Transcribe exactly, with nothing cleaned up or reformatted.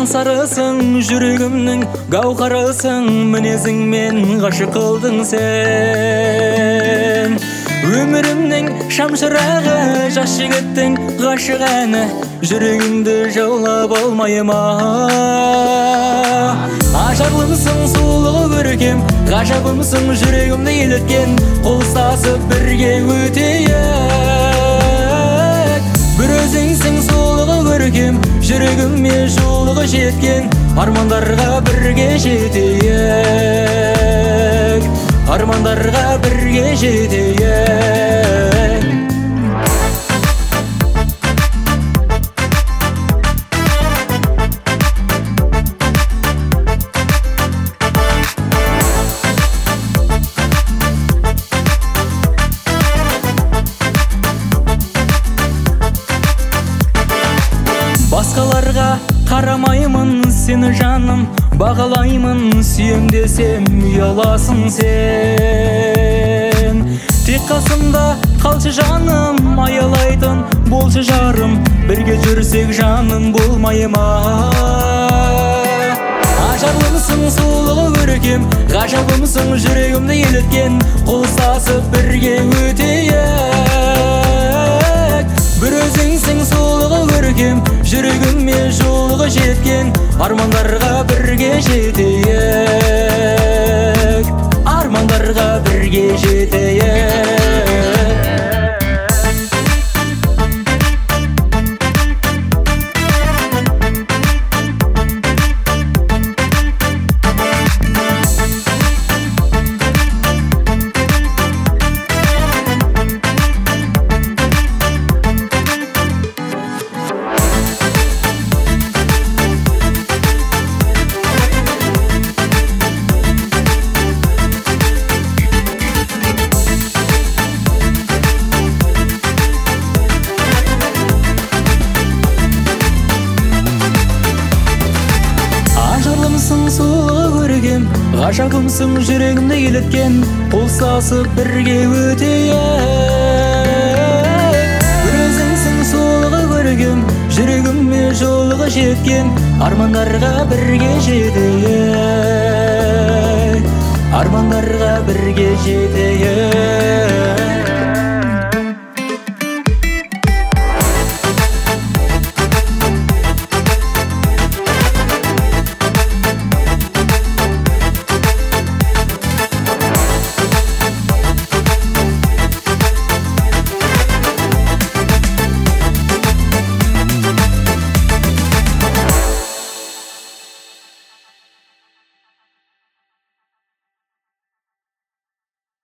sarısың, жүрегімнің гауһарысың, мінезіңмен ғашық қылдың сен. Өмірімнің шамшырағы, жас жігіттің ғашық әні, жүрегіңді жаулап алмай ма? Ажарлымсың, сұлу көркем, ғажабымсың, жүрегімді еліткен, қол ұстасып бірге өтейік. Бір өзіңсің, сұлу көркем, жүрегіме жолығы жеткен, армандарға бірге жетейік, армандарға бірге жетейік. Басқаларға қарамаймын, сені жаным бағалаймын, сүйем десем ұяласың сен. Тек қасымда қалшы жаным, аялайтын болшы жарым, бірге жүрсек жаным болмай ма? Ажарлымсың, сұлу көркем, ғажабымсың, жүрегімді еліткен, қол ұстасып бірге өтейік. Бір өзіңсің, сұлу көркем, жүрегіме жолығы жеткен, армандарға бірге жетейік, армандарға бірге жетейік. Сұлу көркем, ғажабымсың, жүрегімді еліткен, қол ұстасып бірге өтейік. Бір өзіңсің, сұлу көркем, жүрегіме жолығы жеткен, армандарға бірге жетейік, армандарға бірге жетейік.